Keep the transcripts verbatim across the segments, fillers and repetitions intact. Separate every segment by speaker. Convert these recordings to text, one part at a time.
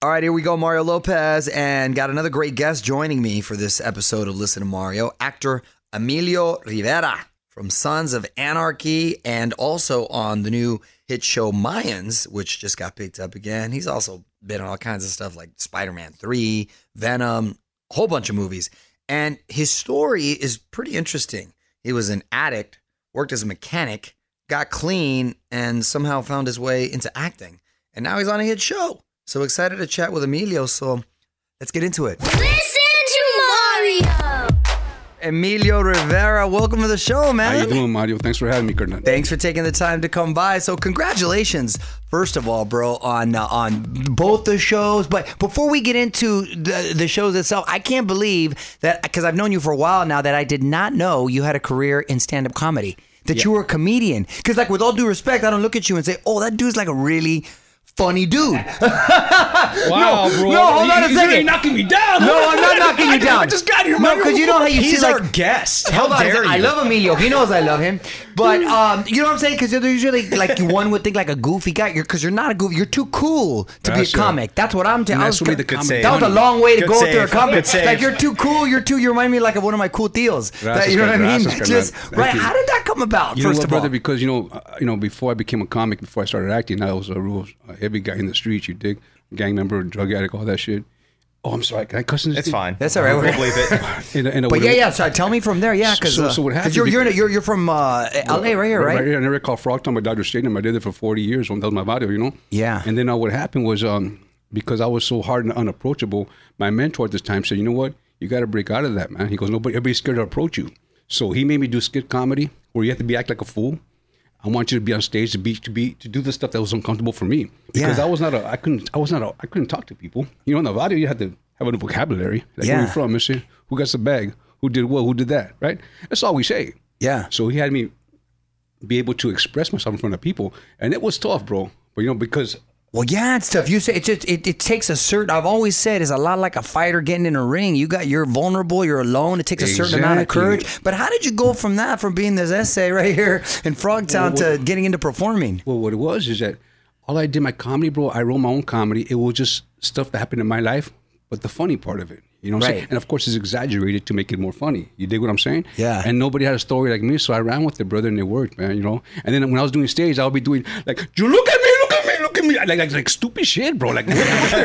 Speaker 1: All right, here we go. Mario Lopez, and got another great guest joining me for this episode of Listen to Mario. Actor Emilio Rivera from Sons of Anarchy, and also on the new hit show Mayans, which just got picked up again. He's also been on all kinds of stuff like Spider-Man three, Venom, a whole bunch of movies. And his story is pretty interesting. He was an addict, worked as a mechanic, got clean, and somehow found his way into acting. And now he's on a hit show. So excited to chat with Emilio, so let's get into it.
Speaker 2: Listen to Mario!
Speaker 1: Emilio Rivera, welcome to the show, man.
Speaker 3: How you doing, Mario? Thanks for having me, Carnal.
Speaker 1: Thanks for taking the time to come by. So congratulations, first of all, bro, on uh, on both the shows. But before we get into the, the shows itself, I can't believe that, because I've known you for a while now, that I did not know you had a career in stand-up comedy, that yeah. you were a comedian. Because, like, with all due respect, I don't look at you and say, oh, that dude's like a really funny dude.
Speaker 3: Wow,
Speaker 1: no,
Speaker 3: bro.
Speaker 1: No, hold on a
Speaker 3: He's
Speaker 1: second.
Speaker 3: really knocking me down.
Speaker 1: No, I'm not knocking you down.
Speaker 3: I just got here.
Speaker 1: No, because you know how you
Speaker 4: He's
Speaker 1: see,
Speaker 4: our
Speaker 1: like,
Speaker 4: guest. How
Speaker 1: hold on,
Speaker 4: dare you?
Speaker 1: I love Emilio. He knows I love him. But um, you know what I'm saying? Because usually, like, one would think like a goofy guy. You're because you're not a goofy. You're too cool to
Speaker 3: That's
Speaker 1: be a comic.
Speaker 3: right.
Speaker 1: That's what I'm telling.
Speaker 3: That's what made the
Speaker 4: Good
Speaker 3: comedy.
Speaker 4: save.
Speaker 1: That was a long way to
Speaker 4: Good
Speaker 1: go
Speaker 4: save.
Speaker 1: through a comedy.
Speaker 4: Good save.
Speaker 1: Like, you're too cool. You're too. You remind me like of one of my cool deals. That, you know what I mean?
Speaker 3: Gracias,
Speaker 1: Just
Speaker 3: carnal.
Speaker 1: right.
Speaker 3: Thank you.
Speaker 1: How did that come about?
Speaker 3: You know
Speaker 1: First
Speaker 3: what,
Speaker 1: of
Speaker 3: brother?
Speaker 1: all,
Speaker 3: Because, you know, uh, you know, before I became a comic, before I started acting, I was a real uh, heavy guy in the streets, you dig? Gang member, drug addict, all that shit. Oh, I'm sorry. Can I cuss in this
Speaker 4: It's
Speaker 3: thing?
Speaker 4: fine.
Speaker 1: That's all right.
Speaker 4: We'll believe it.
Speaker 3: In a- in a-
Speaker 1: but
Speaker 3: with
Speaker 1: yeah,
Speaker 3: a-
Speaker 1: yeah. Sorry, tell me from there. Yeah, because
Speaker 3: So- so what happened-
Speaker 1: you're you're you're you're from uh, L A right here, right?
Speaker 3: Right here in an area called Frogtown by Dodger Stadium. I did it for forty years. That was my barrio, you know?
Speaker 1: Yeah.
Speaker 3: And then uh, what happened was, um, because I was so hard and unapproachable, my mentor at this time said, you know what? You got to break out of that, man. He goes, nobody, everybody's scared to approach you. So he made me do skit comedy where you have to be act like a fool. I want you to be on stage to be to be to do the stuff that was uncomfortable for me because
Speaker 1: Yeah.
Speaker 3: I was not a I couldn't I was not a I couldn't talk to people. You know, in the audio you had to have a vocabulary. Like,
Speaker 1: Yeah.
Speaker 3: where you from, mister? Who got the bag? Who did what? Who did that? Right? That's all we say.
Speaker 1: Yeah.
Speaker 3: So he had me be able to express myself in front of people, and it was tough, bro. But you know, because
Speaker 1: Well, yeah, it's tough. You say it, just, it. It takes a certain. I've always said it's a lot like a fighter getting in a ring. You got you're vulnerable. You're alone. It takes a certain amount of
Speaker 3: Exactly.
Speaker 1: courage. But how did you go from that, from being this essay right here in Frogtown,
Speaker 3: Well,
Speaker 1: to getting into performing?
Speaker 3: well, what it was is that all I did my comedy, bro. I wrote my own comedy. It was just stuff that happened in my life, but the funny part of it. You know what I'm
Speaker 1: Right.
Speaker 3: saying? And of course, it's exaggerated to make it more funny. You dig what I'm saying?
Speaker 1: Yeah.
Speaker 3: And nobody had a story like me, so I ran with it, brother, and it worked, man. You know. And then when I was doing stage, I would be doing like, "You look at me, look at me, look at me," like like, like stupid shit, bro. Like,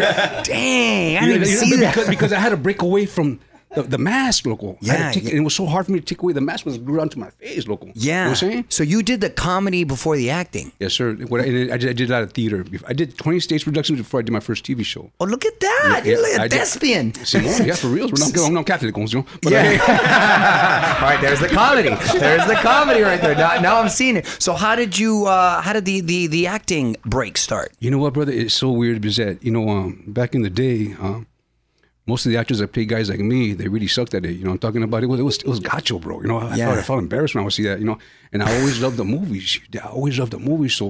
Speaker 1: Dang, I didn't
Speaker 3: you know,
Speaker 1: even
Speaker 3: you know,
Speaker 1: see that.
Speaker 3: because, because I had to break away from the, the mask, local. I
Speaker 1: Yeah,
Speaker 3: had to take,
Speaker 1: yeah.
Speaker 3: and it was so hard for me to take away the mask was glued onto my face, local.
Speaker 1: Yeah.
Speaker 3: You know what I'm saying?
Speaker 1: So you did the comedy before the acting.
Speaker 3: Yes, sir. What I, and I, did, I did a lot of theater. I did twenty stage productions before I did my first T V show.
Speaker 1: Oh, look at that!
Speaker 3: Yeah,
Speaker 1: You're like a
Speaker 3: I did.
Speaker 1: thespian.
Speaker 3: Simone, yeah, for real. I'm not, I'm not Catholic, you know. But
Speaker 1: Yeah. All right, there's the comedy. There's the comedy right there. Now, now I'm seeing it. So how did you? Uh, how did the, the the acting break start?
Speaker 3: you know what, brother? It's so weird because that, you know, um, back in the day, um, most of the actors that played guys like me, they really sucked at it. You know, I'm talking about it was it was it was gacho, bro. You know, I,
Speaker 1: Yeah.
Speaker 3: felt, I felt embarrassed when I would see that. You know, and I always loved the movies. I always loved the movies. So,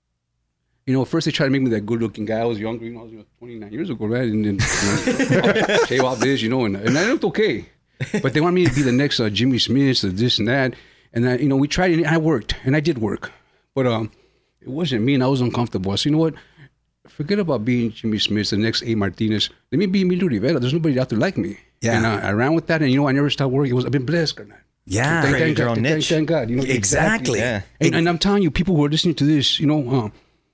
Speaker 3: you know, first they tried to make me that good-looking guy. I was younger. You know, I was twenty-nine years ago, right? And then you know, shave off this, you know, and, and I looked okay. But they wanted me to be the next uh, Jimmy Smith, or this and that. And I, you know, we tried it, and I worked, and I did work, but um, it wasn't me, and I was uncomfortable. So you know what? Forget about being Jimmy Smith, the next A. Martinez. Let me be Emilio Rivera. There's nobody out there like me.
Speaker 1: Yeah.
Speaker 3: And I, I ran with that, and you know, I never stopped working. It was I've been blessed, carnal.
Speaker 1: Yeah.
Speaker 3: Thank,
Speaker 4: Created
Speaker 3: thank,
Speaker 4: your
Speaker 3: God,
Speaker 4: own
Speaker 3: thank,
Speaker 4: niche.
Speaker 3: thank God. You know,
Speaker 1: Exactly.
Speaker 4: Yeah.
Speaker 3: And, and I'm telling you, people who are listening to this, you know, um,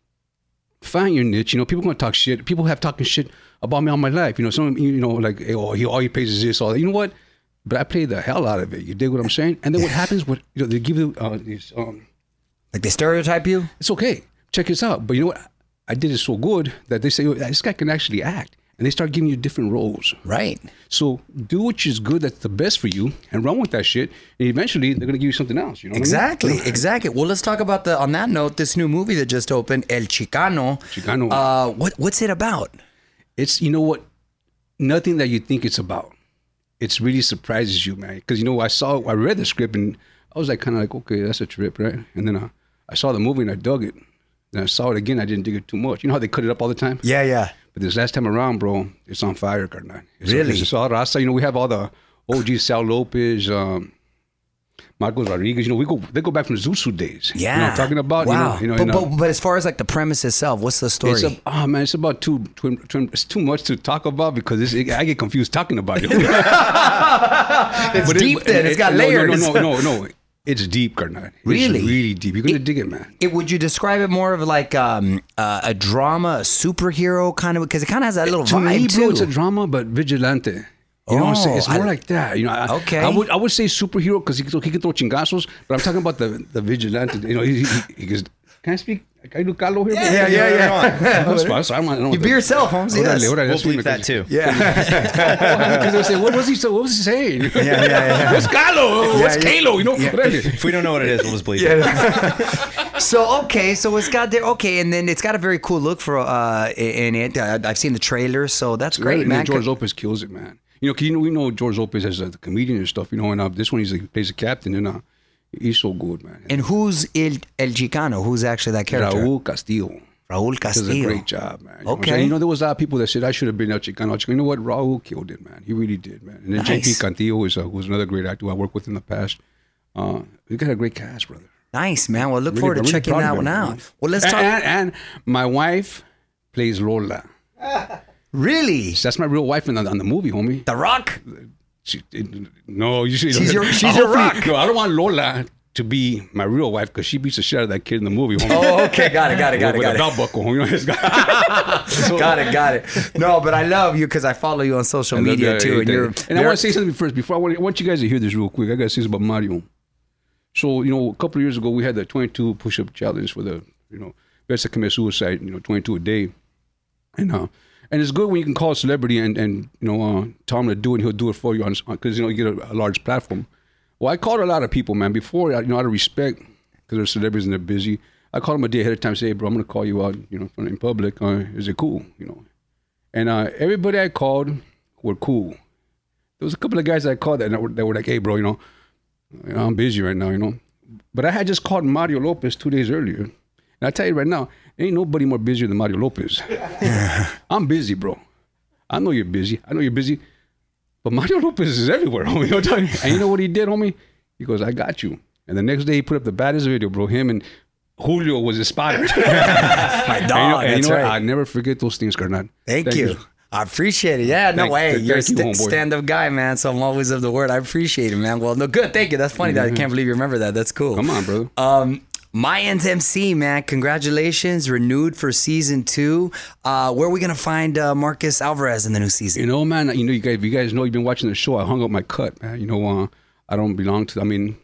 Speaker 3: find your niche. You know, people are gonna talk shit. People have talking shit about me all my life. You know, some you know, like, hey, oh, he all he pays is this, all that. You know what? But I play the hell out of it. You dig what I'm saying? And then what happens? What you know, they give you uh, these. Um,
Speaker 1: Like they stereotype you?
Speaker 3: it's okay. Check this out. But you know what? I did it so good that they say, oh, this guy can actually act. And they start giving you different roles.
Speaker 1: Right.
Speaker 3: So do what is good, that's the best for you, and run with that shit. And eventually, they're going to give you something else. You know what
Speaker 1: Exactly,
Speaker 3: I mean?
Speaker 1: exactly. Well, let's talk about the. On that note, this new movie that just opened, El Chicano.
Speaker 3: Chicano.
Speaker 1: Uh, what what's it about?
Speaker 3: It's, you know what? Nothing that you think it's about. It really surprises you, man. Because, you know, I saw, I read the script, and I was like, kind of like, okay, that's a trip, right? And then uh, I saw the movie, and I dug it. Then I saw it again, I didn't dig it too much. You know how they cut it up all the time?
Speaker 1: Yeah, yeah.
Speaker 3: But this last time around, bro, it's on fire, carnal. It's,
Speaker 1: Really?
Speaker 3: It's, it's all raza. You know, we have all the O G Sal Lopez, um, Marcos Rodriguez. You know, we go they go back from the Zusu days.
Speaker 1: Yeah,
Speaker 3: you know what I'm talking about.
Speaker 1: Wow.
Speaker 3: You know, you know,
Speaker 1: but,
Speaker 3: and, uh,
Speaker 1: but but as far as like the premise itself, what's the story?
Speaker 3: It's a, oh man, it's about too, too, too it's too much to talk about because it's, it, I get confused talking about it.
Speaker 1: it's
Speaker 3: But
Speaker 1: deep.
Speaker 3: It,
Speaker 1: then it's got
Speaker 3: no,
Speaker 1: layers.
Speaker 3: No, no, no, no, no. It's deep, Karnat. It's
Speaker 1: Really?
Speaker 3: really deep. You're gonna
Speaker 1: It-
Speaker 3: dig it, man.
Speaker 1: It, would you describe it more of like um, uh, a drama, a superhero kind of? Because it kind of has that little
Speaker 3: To
Speaker 1: vibe
Speaker 3: me,
Speaker 1: too.
Speaker 3: bro, it's a drama, but vigilante. You know what I'm saying? It's
Speaker 1: Oh,
Speaker 3: more
Speaker 1: I-
Speaker 3: like that. You know, I,
Speaker 1: Okay.
Speaker 3: I would I would say superhero because he, can throw- he can throw chingazos, but I'm talking about the the vigilante. You know, he, he, he goes, can I speak? Can I do Carlo here? bro?"
Speaker 1: yeah, yeah, yeah.
Speaker 3: That's fine. So I'm, I don't know
Speaker 1: You
Speaker 3: what
Speaker 1: be
Speaker 3: the-
Speaker 1: yourself, Holmes.
Speaker 3: Órale,
Speaker 1: Yes.
Speaker 3: órale,
Speaker 4: We'll
Speaker 3: that's sweet,
Speaker 4: bleep that
Speaker 3: because-
Speaker 4: too.
Speaker 1: Yeah.
Speaker 3: Because they say, what was he? So what was he saying?
Speaker 1: yeah, yeah, yeah.
Speaker 3: What's Carlo? What's
Speaker 1: yeah.
Speaker 3: Kalo? You know, órale.
Speaker 4: If we don't know what it is, we'll just bleep it.
Speaker 1: So okay, so it's got there. Okay, and then it's got a very cool look for uh in it. Uh, I've seen the trailer, so that's great,
Speaker 3: And
Speaker 1: man.
Speaker 3: then George Lopez kills it, man. You know, 'cause you know, we know George Lopez as a comedian and stuff, you know, and uh, this one he's, he plays a captain, and uh, he's so good, man.
Speaker 1: And who's El El Chicano? Who's actually that character?
Speaker 3: Raul Castillo
Speaker 1: Raul
Speaker 3: does
Speaker 1: Castillo.
Speaker 3: a great job, man. You know what I'm
Speaker 1: Okay.
Speaker 3: saying? You know, there was a lot of people that said I should have been El Chicano. El Chicano. You know what? Raul killed it, man. He really did, man. And then J P
Speaker 1: Nice.
Speaker 3: Cantillo is uh, was another great actor I worked with in the past. Uh, we got a great cast, brother.
Speaker 1: Nice, man. Well, look
Speaker 3: Really-
Speaker 1: forward to
Speaker 3: really
Speaker 1: checking
Speaker 3: proud of
Speaker 1: that
Speaker 3: him,
Speaker 1: one
Speaker 3: man.
Speaker 1: out. Well, let's
Speaker 3: And,
Speaker 1: talk.
Speaker 3: and, and my wife plays Lola.
Speaker 1: Really,
Speaker 3: That's my real wife in the, on the movie, homie.
Speaker 1: The Rock.
Speaker 3: She, it, no, you should.
Speaker 1: She's your- she's your rock.
Speaker 3: No, I don't want Lola to be my real wife because she beats the shit out of that kid in the movie. homie.
Speaker 1: Oh, okay, got it, got it, got it,
Speaker 3: With
Speaker 1: got
Speaker 3: a
Speaker 1: it.
Speaker 3: belt buckle, you know, it's got, so,
Speaker 1: Got it, got it. No, but I love you because I follow you on social media
Speaker 3: Yeah,
Speaker 1: too, and
Speaker 3: yeah.
Speaker 1: you're.
Speaker 3: And I
Speaker 1: very-
Speaker 3: want to say something first before I want, I want you guys to hear this real quick. I got to say this about Mario. So you know, a couple of years ago, we had the twenty-two push-up challenge for the you know best to commit suicide. You know, twenty-two a day, and uh, and it's good when you can call a celebrity and and you know uh, tell him to do it, and he'll do it for you on because you know you get a, a large platform. Well, I called a lot of people, man. Before you know, out of respect, because they're celebrities and they're busy, I called them a day ahead of time. Say, hey, bro, I'm gonna call you out. You know, in public. Uh, is it cool? You know, and uh, everybody I called were cool. There was a couple of guys I called that were, that were like, hey, bro, you know, you know, I'm busy right now, you know. But I had just called Mario Lopez two days earlier. And I tell you right now, ain't nobody more busier than Mario Lopez. I'm busy, bro. I know you're busy. I know you're busy. But Mario Lopez is everywhere, homie. I'll tell you. And you know what he did, homie? He goes, I got you. And the next day he put up the baddest video, bro. Him and Julio was his spotter.
Speaker 1: My
Speaker 3: And you know,
Speaker 1: dog.
Speaker 3: and you
Speaker 1: That's
Speaker 3: know what?
Speaker 1: right.
Speaker 3: I never forget those things, Karnat.
Speaker 1: Thank, you. I appreciate it. Yeah, no
Speaker 3: Thank-
Speaker 1: way.
Speaker 3: thank
Speaker 1: You're a
Speaker 3: you,
Speaker 1: st-
Speaker 3: homeboy.
Speaker 1: stand-up guy, man. So I'm always of the word. I appreciate it, man. Well, no, good. Thank you. That's funny. That I can't believe you remember that. That's cool.
Speaker 3: Come on, brother.
Speaker 1: Um, Mayans M C, man. Congratulations, renewed for season two. Uh, where are we gonna find uh, Marcus Alvarez in the new season?
Speaker 3: You know, man, you know, you guys, you guys know you've been watching the show. I hung up my cut, man. You know, uh, I don't belong to, I mean,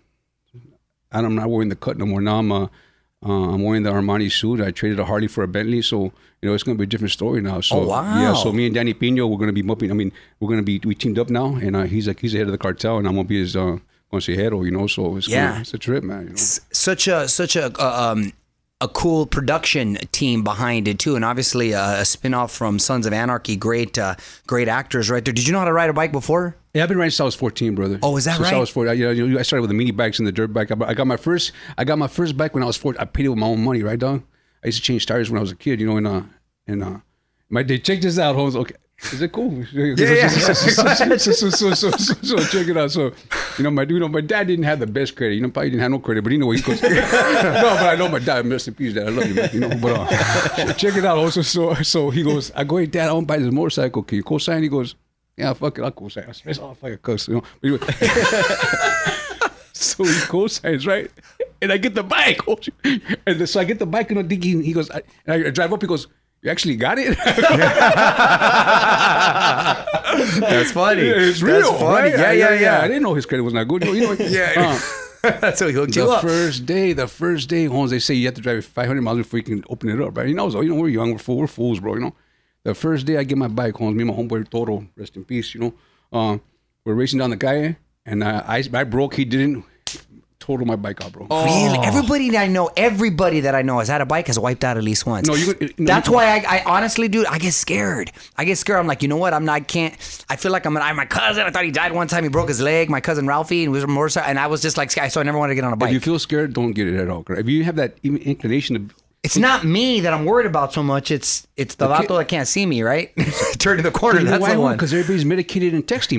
Speaker 3: I'm not wearing the cut no more. Now I'm, uh, uh, I'm wearing the Armani suit. I traded a Harley for a Bentley. So, you know, it's going to be a different story now. So,
Speaker 1: Oh, wow.
Speaker 3: Yeah, so me and Danny Pino, we're going to be mupping. I mean, we're going to be, we teamed up now. And uh, he's like, he's the head of the cartel. And I'm going to be his uh, consejero, you know. So it's,
Speaker 1: Yeah.
Speaker 3: gonna, it's a trip, man. You know?
Speaker 1: Such a such a uh, um, a cool production team behind it too, and obviously uh, a spinoff from Sons of Anarchy. Great, uh, great actors right there. Did you know how to ride a bike before?
Speaker 3: Yeah, I've been riding since I was fourteen, brother.
Speaker 1: Oh, is that
Speaker 3: since
Speaker 1: right?
Speaker 3: I was fourteen. You know, you know, I started with the mini bikes and the dirt bike. I I got my first, I got my first bike when I was fourteen. I paid it with my own money, right, dog? I used to change tires when I was a kid, you know, and uh, and uh, my day. Check this out, Holmes. Okay, is it cool? Yeah,
Speaker 1: yeah.
Speaker 3: so, so, so, so, so, so, so check it out. So, you know, my you know, my dad didn't have the best credit. You know, probably didn't have no credit, but you know, he goes. No, but I know my dad. Rest in peace, Dad. I love you, man. You know, but uh, check it out. Also, so so he goes. I go, hey, Dad, I want to buy this motorcycle. Can you co-sign? He goes. Yeah, fuck it, I'll co-sign. I spent off like a cuss, you know. But anyway, so he co-signs, right? And I get the bike. And then, so I get the bike, and I'm thinking, he goes, I, and I drive up, he goes, you actually got it?
Speaker 1: That's funny.
Speaker 3: Yeah, it's
Speaker 1: That's
Speaker 3: real,
Speaker 1: funny.
Speaker 3: right?
Speaker 1: Yeah,
Speaker 3: I-
Speaker 1: yeah, yeah.
Speaker 3: I didn't know his credit was not good. You know,
Speaker 1: Yeah.
Speaker 3: uh,
Speaker 1: So he hooked you
Speaker 3: the
Speaker 1: up.
Speaker 3: first day, the first day, Holmes, they say you have to drive five hundred miles before you can open it up, right? You know, so, you know, we're young, we're, fool, we're fools, bro, you know. The first day I get my bike, Holmes, me and my homeboy Toro, rest in peace, you know. Uh, we're racing down the calle, and uh, I, I broke, he didn't. Total my bike out, bro.
Speaker 1: Really? Everybody that I know, everybody that I know has had a bike has wiped out at least once.
Speaker 3: No, you- no,
Speaker 1: That's
Speaker 3: you-
Speaker 1: why I, I honestly, dude, I get scared. I get scared. I'm like, you know what? I'm not. I can't. I feel like I'm. I, my cousin. I thought he died one time. He broke his leg. My cousin Ralphie, and was a motorcycle, and I was just like, scared, so I never wanted to get on a
Speaker 3: If
Speaker 1: bike.
Speaker 3: you feel scared, don't get it at all. If you have that even inclination to,
Speaker 1: It's not me that I'm worried about so much. It's it's the
Speaker 3: Okay.
Speaker 1: vato that can't see me, right? Turning the corner. That's the one.
Speaker 3: Because everybody's medicated and texting, bro.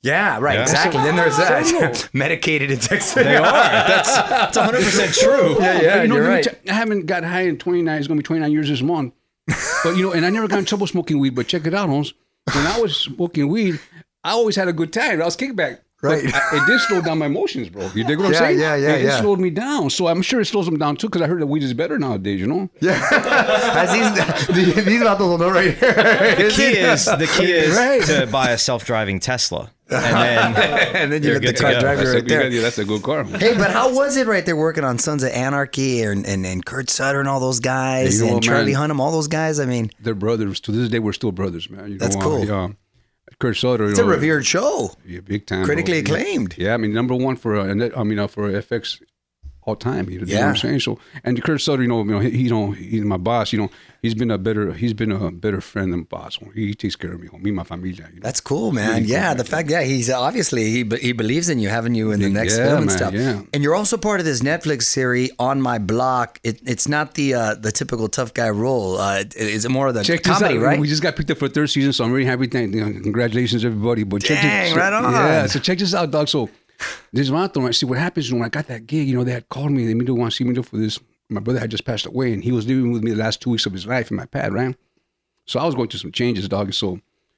Speaker 1: Yeah, right,
Speaker 4: Yeah.
Speaker 1: exactly. Then there's
Speaker 3: So,
Speaker 1: that. Medicated intoxication.
Speaker 4: They are. That's that's one hundred percent true.
Speaker 1: Yeah, yeah,
Speaker 3: you know,
Speaker 1: you're
Speaker 3: let me
Speaker 1: right.
Speaker 3: tell- I haven't got high in twenty-nine. It's gonna be twenty-nine years this month. But you know, and I never got in trouble smoking weed. But check it out, Holmes. When I was smoking weed, I always had a good time. I was kickback.
Speaker 1: Right.
Speaker 3: But I, it did slow down my emotions, bro. You dig what I'm
Speaker 1: Yeah,
Speaker 3: saying?
Speaker 1: yeah, yeah,
Speaker 3: It, it
Speaker 1: yeah.
Speaker 3: slowed me down. So I'm sure it slows them down too, because I heard that weed is better nowadays. You know.
Speaker 1: As these, these vatos will know right here.
Speaker 4: The key is the key is
Speaker 3: Right.
Speaker 4: to buy a self-driving Tesla, and then
Speaker 1: and then you
Speaker 4: You're
Speaker 1: let the
Speaker 4: good to
Speaker 1: car
Speaker 4: go.
Speaker 1: drive you
Speaker 3: That's,
Speaker 1: right
Speaker 3: a,
Speaker 1: there.
Speaker 3: yeah, that's a good car.
Speaker 1: Hey, but how was it right there working on Sons of Anarchy and, and, and Kurt Sutter and all those guys
Speaker 3: You know
Speaker 1: and
Speaker 3: what,
Speaker 1: Charlie
Speaker 3: man?
Speaker 1: Hunnam, all those guys? I mean,
Speaker 3: They're brothers. To this day, we're still brothers, man. You
Speaker 1: That's
Speaker 3: know,
Speaker 1: cool.
Speaker 3: Uh, yeah. Kurt Sutter.
Speaker 1: it's a revered show.
Speaker 3: Yeah, big time.
Speaker 1: Critically
Speaker 3: bro.
Speaker 1: acclaimed.
Speaker 3: Yeah, I mean, number one for uh, net- I mean, uh, for F X all time. You know, you know
Speaker 1: Yeah.
Speaker 3: what I'm saying? So, and Kurt Sutter, you know, you know, he, you know, he's my boss. You know, he's been a better, he's been a better friend than boss. He, he takes care of me, me and my familia. You know?
Speaker 1: That's cool, man.
Speaker 3: Really cool,
Speaker 1: yeah,
Speaker 3: man.
Speaker 1: the fact, yeah, he's obviously he be- he believes in you, having you in the next
Speaker 3: Yeah,
Speaker 1: film and
Speaker 3: man,
Speaker 1: stuff.
Speaker 3: yeah.
Speaker 1: And you're also part of this Netflix series, On My Block. It, it's not the uh, the typical tough guy role. Uh, it, it's more of the
Speaker 3: Check this
Speaker 1: comedy,
Speaker 3: out.
Speaker 1: right?
Speaker 3: We just got picked up for the third season, so I'm really happy. Thank, you know, congratulations, everybody. But check
Speaker 1: Dang,
Speaker 3: this, so-
Speaker 1: right on.
Speaker 3: Yeah, so check this out, dog. So this vato, I see what happens when I got that gig. You know, they had called me. They didn't want to see me do for this. My brother had just passed away, and he was living with me the last two weeks of his life in my pad, right? So I was going through some changes, dog. So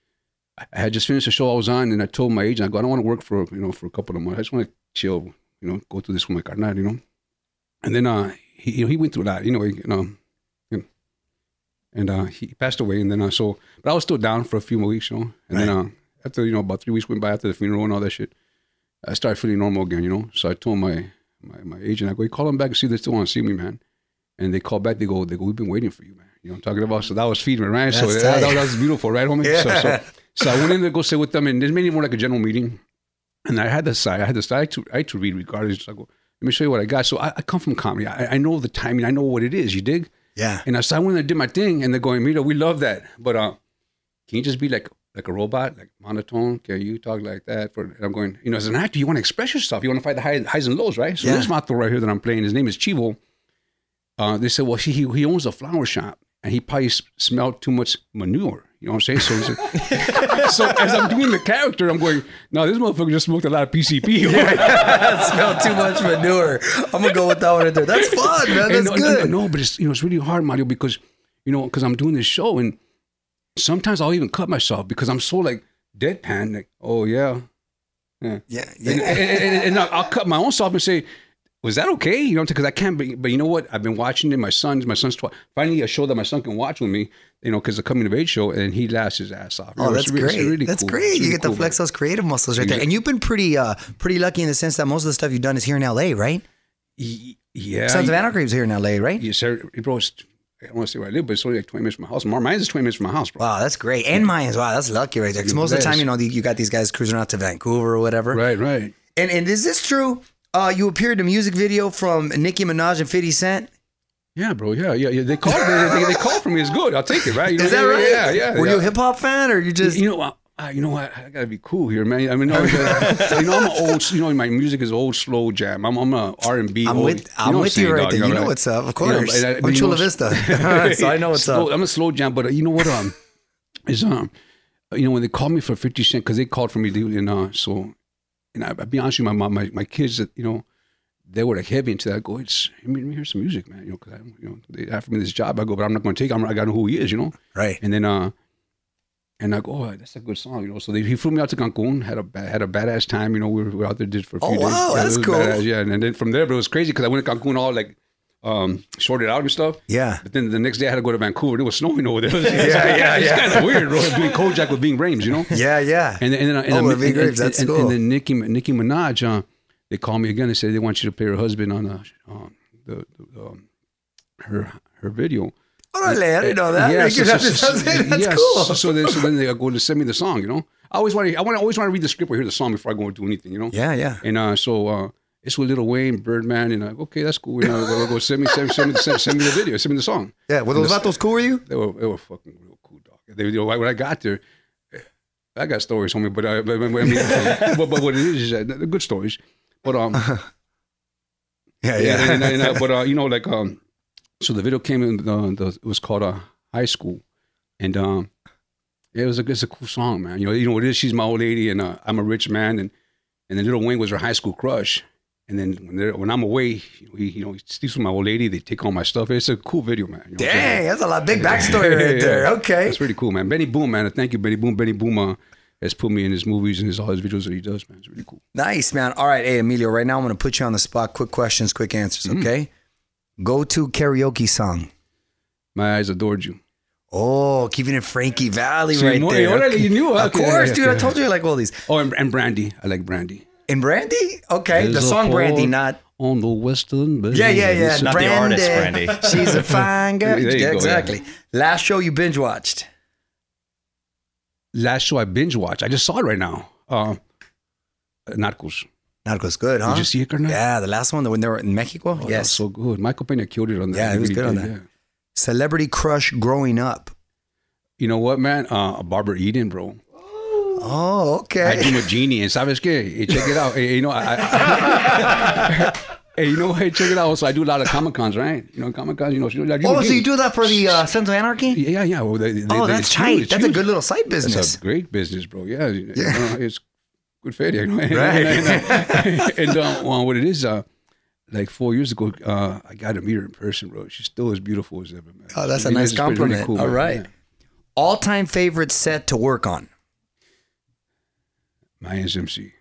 Speaker 3: I had just finished the show I was on, and I told my agent, I go, I don't want to work for you know for a couple of months. I just want to chill, you know, go through this with my carnal, you know. And then uh, he you know, he went through a lot, you know, you know, and, and uh, he passed away. And then uh, so, but I was still down for a few more weeks, you know. And then uh, after you know about three weeks went by after the funeral and all that shit, I started feeling normal again, you know. So I told my my, my agent, I go, hey, call them back and see if they still want to see me, man. And they call back, they go, they go, we've been waiting for you, man. You know what I'm talking about? So that was feeding, right? So
Speaker 1: That's
Speaker 3: that,
Speaker 1: tight.
Speaker 3: that was beautiful, right, homie?
Speaker 1: Yeah.
Speaker 3: So, so, so I went in to go sit with them, and this made it more like a general meeting. And I had the side, I had the side to, I had to read regardless. So I go, let me show you what I got. So I, I come from comedy. I, I know the timing. I know what it is. You dig?
Speaker 1: Yeah.
Speaker 3: And I, so I went and did my thing, and they're going, Mira, we love that. But uh, can you just be like like a robot, like monotone? Can you talk like that? For, and I'm going, you know, as an actor, you want to express yourself. You want to find the high, highs and lows, right? So
Speaker 1: Yeah.
Speaker 3: this vato right here that I'm playing, his name is Chivo. Uh, they said, well, he, he he owns a flower shop, and he probably s- smelled too much manure. You know what I'm saying? So, so, so as I'm doing the character, I'm going, no, this motherfucker just smoked a lot of P C P.
Speaker 1: Smell too much manure. I'm gonna go with that one in there. That's fun, man.
Speaker 3: And
Speaker 1: That's
Speaker 3: no,
Speaker 1: good.
Speaker 3: No, no, but it's you know it's really hard, Mario, because you know because I'm doing this show, and sometimes I'll even cut myself because I'm so like deadpan, like oh yeah, yeah,
Speaker 1: Yeah,
Speaker 3: and,
Speaker 1: yeah.
Speaker 3: and, and, and I'll I'll cut my own self and say, was that okay? You know, because I can't. But, but you know what? I've been watching it. My son's my son's tw- finally a show that my son can watch with me. You know, because the coming of age show, and he laughs his ass off. You
Speaker 1: Oh,
Speaker 3: know,
Speaker 1: that's
Speaker 3: it's really- it's
Speaker 1: great.
Speaker 3: really
Speaker 1: that's
Speaker 3: cool.
Speaker 1: great.
Speaker 3: It's
Speaker 1: You
Speaker 3: really
Speaker 1: get to
Speaker 3: cool,
Speaker 1: flex
Speaker 3: man.
Speaker 1: those creative muscles right there.
Speaker 3: Yeah.
Speaker 1: And you've been pretty uh pretty lucky in the sense that most of the stuff you've done is here in L A, right?
Speaker 3: Y- Yeah,
Speaker 1: Sons of Anarchy was here in L A, right?
Speaker 3: Yes, sir. Bro, it's, I don't want to say where I live, but it's only like twenty minutes from my house. Mar- Mine's is twenty minutes from my house, bro.
Speaker 1: Wow, that's great. And Mayans, wow, that's lucky right there. Because most of the time,
Speaker 3: Yes.
Speaker 1: you know, the- you got these guys cruising out to Vancouver or whatever.
Speaker 3: Right, right.
Speaker 1: And and is this true? Uh, you appeared in a music video from Nicki Minaj and fifty Cent.
Speaker 3: Yeah, bro. Yeah, yeah, yeah. They called. They, they, they called for me. It's good. I'll take it. Right? You know,
Speaker 1: Is that
Speaker 3: yeah,
Speaker 1: right?
Speaker 3: Yeah, yeah.
Speaker 1: Were
Speaker 3: yeah.
Speaker 1: you a hip hop fan or you just?
Speaker 3: You know, uh, uh, you know what? I gotta be cool here, man. I mean, no, uh, you know, I'm an old. You know, my music is old, slow jam. I'm, I'm a R and B.
Speaker 1: I'm
Speaker 3: old-
Speaker 1: with
Speaker 3: you
Speaker 1: I'm
Speaker 3: know
Speaker 1: with
Speaker 3: what
Speaker 1: you
Speaker 3: I'm
Speaker 1: right
Speaker 3: saying,
Speaker 1: there.
Speaker 3: dog,
Speaker 1: You know
Speaker 3: right?
Speaker 1: what's up, of
Speaker 3: You know,
Speaker 1: course.
Speaker 3: and I-
Speaker 1: I'm
Speaker 3: but you
Speaker 1: Chula
Speaker 3: know-
Speaker 1: Vista, so I know what's
Speaker 3: slow,
Speaker 1: up.
Speaker 3: I'm a slow jam, but uh, you know what? Um, is um, you know, when they called me for fifty Cent, because they called for me, dude, and uh, so, and I, I'll be honest with you, my mom, my my kids, that you know. They were like heavy into that. I go, it's, let me, let me hear some music, man. You know, because I, you know, they offered me this job. I go, but I'm not going to take it. I'm, I got to know who he is, you know.
Speaker 1: Right.
Speaker 3: And then, uh, and I go, oh, that's a good song, you know. So they, he flew me out to Cancun. Had a ba- had a badass time, you know. We were, we were out there did for a few
Speaker 1: Oh,
Speaker 3: days.
Speaker 1: wow,
Speaker 3: Yeah, it
Speaker 1: that's
Speaker 3: was
Speaker 1: cool.
Speaker 3: badass, yeah, and, and then from there, but it was crazy because I went to Cancun all like um, shorted out and stuff.
Speaker 1: Yeah.
Speaker 3: But then the next day I had to go to Vancouver. It was snowing over there.
Speaker 1: Yeah, yeah,
Speaker 3: It's
Speaker 1: yeah.
Speaker 3: kind of weird, bro. Doing Kojak with Bing Rames, you know.
Speaker 1: Yeah, yeah.
Speaker 3: And then, and then, and
Speaker 1: Oh,
Speaker 3: then,
Speaker 1: with Big
Speaker 3: and,
Speaker 1: Graves,
Speaker 3: and,
Speaker 1: that's
Speaker 3: and,
Speaker 1: cool.
Speaker 3: and then Nicki, Nicki Minaj, uh, they called me again. They said they want you to play her husband on a, um, the, the um, her her video.
Speaker 1: Orale, I didn't know that.
Speaker 3: Yeah,
Speaker 1: Ricky,
Speaker 3: so, so,
Speaker 1: that's
Speaker 3: so,
Speaker 1: that's
Speaker 3: yeah,
Speaker 1: cool.
Speaker 3: So, so then, so then they go to send me the song. You know, I always want to. I want to always want to read the script or hear the song before I go and do anything. You know.
Speaker 1: Yeah, yeah.
Speaker 3: And uh, so uh, it's with Lil Wayne, Birdman, and I go, okay, that's cool. You know, go, go send me, send, send me, send, send me the video, send me the song.
Speaker 1: Yeah, were those
Speaker 3: And the-
Speaker 1: vatos cool with you?
Speaker 3: They were, they were fucking real cool, dog. They, you know, when I got there, I got stories, homie. But, uh, but, but, I mean, but, but what it is is that they're good stories. But um,
Speaker 1: Yeah,
Speaker 3: yeah, and, and, uh, but uh, you know, like um, so the video came in. Uh, the, it was called uh, High School, and um, Yeah, it was a it's a cool song, man. You know, you know what it is. She's my old lady, and uh, I'm a rich man, and and then Little Wayne was her high school crush. And then when they're, when I'm away, he, you know, he sleeps with my old lady. They take all my stuff. It's a cool video, man. You know
Speaker 1: Dang, that's a lot big backstory right there. Okay,
Speaker 3: that's pretty cool, man. Benny Boom, man. Thank you, Benny Boom. Benny Boom uh, has put me in his movies and his all his videos that he does, man. It's really cool.
Speaker 1: Nice, man. All right, hey Emilio. Right now, I'm going to put you on the spot. Quick questions, quick answers. Okay. Mm. Go to karaoke song.
Speaker 3: My Eyes Adored You.
Speaker 1: Oh, keeping it Frankie Valley
Speaker 3: See,
Speaker 1: right
Speaker 3: more,
Speaker 1: there.
Speaker 3: already,
Speaker 1: Okay.
Speaker 3: you knew.
Speaker 1: Of
Speaker 3: Okay,
Speaker 1: course,
Speaker 3: yeah,
Speaker 1: dude.
Speaker 3: yeah,
Speaker 1: I told you I like all these.
Speaker 3: Oh, and, and Brandy. I like Brandy.
Speaker 1: In Brandy? Okay,
Speaker 3: There's
Speaker 1: the
Speaker 3: a
Speaker 1: song Brandy,
Speaker 3: port
Speaker 1: not.
Speaker 3: on the Western Bay.
Speaker 1: Yeah, yeah, yeah.
Speaker 4: Not the artist, Brandy.
Speaker 1: She's a fine girl.
Speaker 3: There you
Speaker 1: Yeah,
Speaker 3: go,
Speaker 1: exactly.
Speaker 3: yeah.
Speaker 1: Last show you binge watched.
Speaker 3: Last show I binge watched. I just saw it right now. Uh, Narcos.
Speaker 1: Narcos good, huh?
Speaker 3: Did you see it, Carnal?
Speaker 1: Yeah, the last one, the when they were in Mexico.
Speaker 3: Oh, that was
Speaker 1: yes.
Speaker 3: so good. Michael Pena killed it on that.
Speaker 1: Yeah, he was
Speaker 3: really
Speaker 1: good on
Speaker 3: did,
Speaker 1: that.
Speaker 3: yeah.
Speaker 1: Celebrity crush growing up.
Speaker 3: You know what, man? Uh, Barbara Eden, bro.
Speaker 1: Oh, okay.
Speaker 3: I dream of Genie, and sabes qué? Hey, check it out. Hey, you know, I, I, hey, you know, hey, check it out. So I do a lot of Comic Cons, right? You know, Comic Cons. You know, I dream
Speaker 1: Oh,
Speaker 3: of
Speaker 1: so
Speaker 3: Genie.
Speaker 1: you do that for the uh, Sons of Anarchy?
Speaker 3: Yeah, yeah, yeah. Well, they, they,
Speaker 1: Oh,
Speaker 3: they,
Speaker 1: that's
Speaker 3: it's
Speaker 1: tight.
Speaker 3: huge, it's
Speaker 1: That's a
Speaker 3: huge.
Speaker 1: good little side
Speaker 3: That's
Speaker 1: business.
Speaker 3: a great business, bro. Yeah,
Speaker 1: Yeah.
Speaker 3: You know, it's good feria, you know.
Speaker 1: Right.
Speaker 3: and and, and uh, well, what it is, uh, like four years ago, uh, I got to meet her in person, bro. She's still as beautiful as ever, man.
Speaker 1: Oh, that's a
Speaker 3: Really,
Speaker 1: nice
Speaker 3: it's really
Speaker 1: compliment.
Speaker 3: cool,
Speaker 1: All
Speaker 3: man.
Speaker 1: right.
Speaker 3: Yeah.
Speaker 1: All-time favorite set to work on?
Speaker 3: My S M C.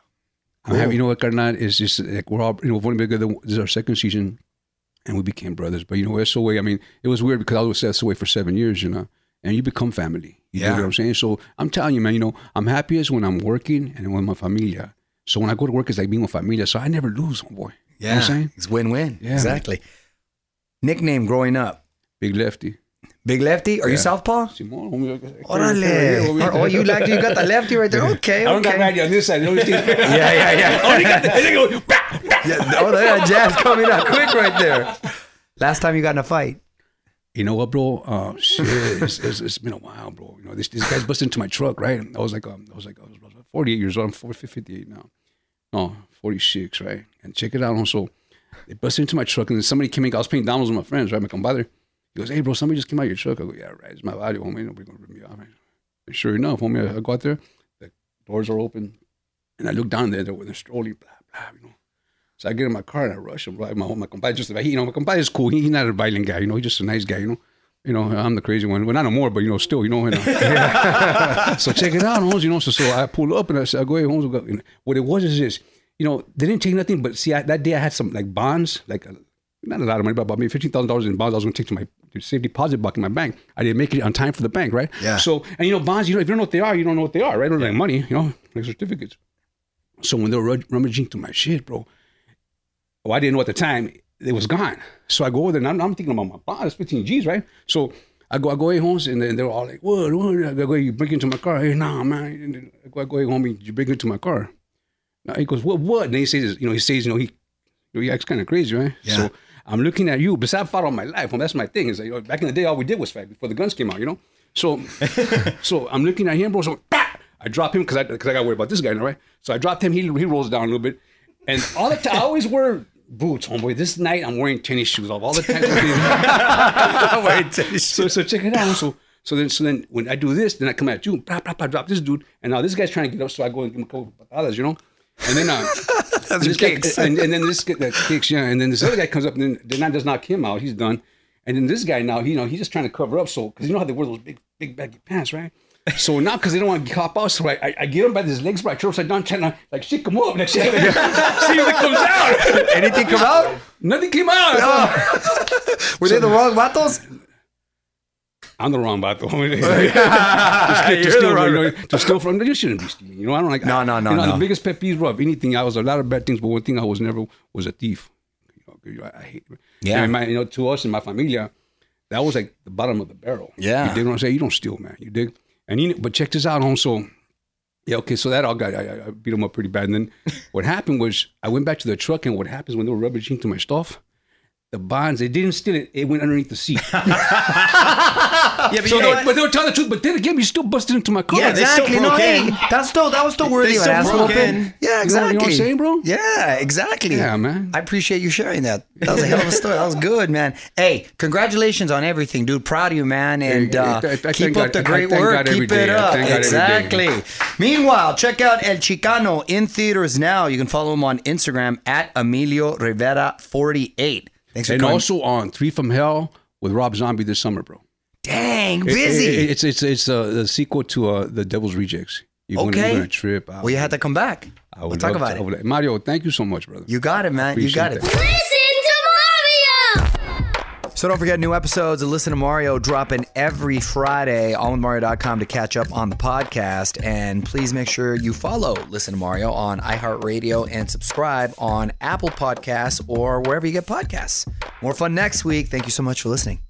Speaker 3: I have, you know what, Carnal, is just like we're all, you know, we've only been together, this is our second season, and we became brothers. But, you know, S O A, I mean, it was weird because I was with S O A for seven years, you know, and you become family. You
Speaker 1: Yeah.
Speaker 3: know what I'm saying? So I'm telling you, man, you know, I'm happiest when I'm working and with my familia. So when I go to work, it's like being with familia. So I never lose, boy. You know what I'm saying?
Speaker 1: It's win-win.
Speaker 3: Yeah.
Speaker 1: Exactly. Nickname growing up?
Speaker 3: Big Lefty.
Speaker 1: Big Lefty? Are you
Speaker 3: Yeah.
Speaker 1: Southpaw?
Speaker 3: Simón, homie,
Speaker 1: Orale. Oh, you like you got the lefty right there. Okay,
Speaker 3: I don't got
Speaker 1: okay.
Speaker 3: Randy on this side. You know,
Speaker 1: Yeah, yeah, yeah.
Speaker 3: oh, he got the, and they go, bah, bah.
Speaker 1: Yeah, oh, that jazz coming out quick right there. Last time you got in a fight?
Speaker 3: You know what, bro? Uh, shit, it's, it's, it's been a while, bro. You know, this this guy's busted into my truck, right? I was like, um, I was like, I was forty-eight years old. I'm fifty-eight now. No, forty-six, right? And check it out. Also, they busted into my truck, and then somebody came in. I was playing dominoes with my friends, right? My compadre. He goes, "Hey, bro, somebody just came out of your truck." I go, "Yeah, right. It's my body, homie. Nobody gonna rip me off." Man. And sure enough, homie, I, I go out there. The doors are open, and I look down there. They're, they're strolling, blah blah, you know. So I get in my car and I rush him. Right, my my compadre just he, you know, my compadre is cool. He, he's not a violent guy, you know. He's just a nice guy, you know. You know, I'm the crazy one. Well, not no more, but you know, still, you know. And, uh, so check it out, Holmes. You know, so so I pull up and I said, I go, "Hey, Holmes." Go. What it was is this, you know, they didn't take nothing, but see, I, that day I had some like bonds, like a, not a lot of money, but about maybe fifteen thousand dollars in bonds. I was going to take to my safe deposit box in my bank. I didn't make it on time for the bank, right?
Speaker 1: Yeah.
Speaker 3: So and you know, bonds, you know, if you don't know what they are, you don't know what they are, right? They're like money, you know, like certificates. So when they were rummaging through my shit, bro. Oh, I didn't know at the time it was gone. So I go over there and I'm, I'm thinking about my bond. It's fifteen G's, right? So I go, I go, "Hey, Holmes," and then they're all like, "What? What?" I go, "You break into my car?" "Hey, nah, man." And then I go, I go, "Hey, homie, you break into my car?" Now he goes, "What? What?" And then he says, you know, he says, you know, he, you know, he acts kind of crazy, right?
Speaker 1: Yeah.
Speaker 3: So I'm looking at you, but I've fought all my life. Well, that's my thing. Is like, you know, back in the day, all we did was fight before the guns came out, you know. So, so I'm looking at him, bro. So bah! I drop him because I because I got worried about this guy, right? So I dropped him. He he rolls down a little bit, and all the time I always wear boots, homeboy. This night I'm wearing tennis shoes all, all the time. I'm wearing tennis shoes. So so check it out. So so then so then when I do this, then I come at you, blah, blah, blah, drop this dude, and now this guy's trying to get up, so I go and give him a couple of patadas, you know. And then uh, and, this guy, and, and then this guy that kicks, yeah, and then this other guy comes up, and then then that does knock him out. He's done. And then this guy now, he, you know, he's just trying to cover up. So because you know how they wear those big big baggy pants, right? So now, because they don't want to cop out, so I, I, I get him by his legs, but I turn upside down, trying to like shake him up, like see if it comes out.
Speaker 1: Anything come out?
Speaker 3: Nothing came out.
Speaker 1: Oh. Were they the wrong vatos?
Speaker 3: I'm the wrong vato. to,
Speaker 1: You're
Speaker 3: to, steal,
Speaker 1: the wrong-
Speaker 3: you know, to steal from, you shouldn't be stealing. You know, I don't like.
Speaker 1: No,
Speaker 3: I,
Speaker 1: no, no,
Speaker 3: You know,
Speaker 1: no.
Speaker 3: the biggest pet peeve of anything, I was a lot of bad things, but one thing I was never was a thief. You know, I, I hate.
Speaker 1: Yeah.
Speaker 3: And my, you know, to us and my familia, that was like the bottom of the barrel.
Speaker 1: Yeah.
Speaker 3: You dig what I'm saying? You don't steal, man. You dig? And you, but check this out, home. So, yeah, okay. So that all got, I, I beat him up pretty bad. And then what happened was I went back to the truck, and what happens when they were rubbaging to my stuff, the bonds, they didn't steal it. It went underneath the seat.
Speaker 1: Yeah, but
Speaker 3: So
Speaker 1: you know
Speaker 3: they,
Speaker 1: what?
Speaker 3: but they were telling the truth. But then again, you still busted into my car.
Speaker 1: Yeah,
Speaker 4: they still
Speaker 1: exactly.
Speaker 4: broke
Speaker 1: No,
Speaker 4: in.
Speaker 1: hey, that's still that was still worthy of an
Speaker 4: still
Speaker 1: ass
Speaker 4: broke
Speaker 1: whooping.
Speaker 4: in.
Speaker 1: Yeah,
Speaker 3: You know-
Speaker 1: exactly.
Speaker 3: you know what I'm saying, bro?
Speaker 1: Yeah, exactly.
Speaker 3: Yeah, man.
Speaker 1: I appreciate you sharing that. That was a hell of a story. That was good, man. Hey, congratulations on everything, dude. Proud of you, man. And
Speaker 3: Hey,
Speaker 1: uh,
Speaker 3: I- I- I
Speaker 1: keep
Speaker 3: thank
Speaker 1: up
Speaker 3: God-
Speaker 1: the
Speaker 3: I
Speaker 1: great
Speaker 3: thank
Speaker 1: work.
Speaker 3: God every
Speaker 1: Keep
Speaker 3: day.
Speaker 1: it
Speaker 3: I
Speaker 1: up.
Speaker 3: thank God every day.
Speaker 1: Exactly. Meanwhile, check out El Chicano in theaters now. You can follow him on Instagram at Emilio Rivera forty-eight. Thanks for
Speaker 3: And
Speaker 1: coming.
Speaker 3: also on Three from Hell with Rob Zombie this summer, bro.
Speaker 1: Dang,
Speaker 3: It-
Speaker 1: busy.
Speaker 3: it- it's it's it's uh, the sequel to uh, The Devil's Rejects. You're
Speaker 1: Okay.
Speaker 3: Gonna, you're gonna trip out.
Speaker 1: well, you had to come back.
Speaker 3: I
Speaker 1: We'll
Speaker 3: would
Speaker 1: talk
Speaker 3: love
Speaker 1: about
Speaker 3: to- I
Speaker 1: it.
Speaker 3: would- Mario, thank you so much, brother.
Speaker 1: You got it, man. You got it.
Speaker 3: Appreciate that.
Speaker 2: Listen to Mario.
Speaker 1: So don't forget, new episodes of Listen to Mario dropping every Friday, all with mario dot com to catch up on the podcast. And please make sure you follow Listen to Mario on iHeartRadio and subscribe on Apple Podcasts or wherever you get podcasts. More fun next week. Thank you so much for listening.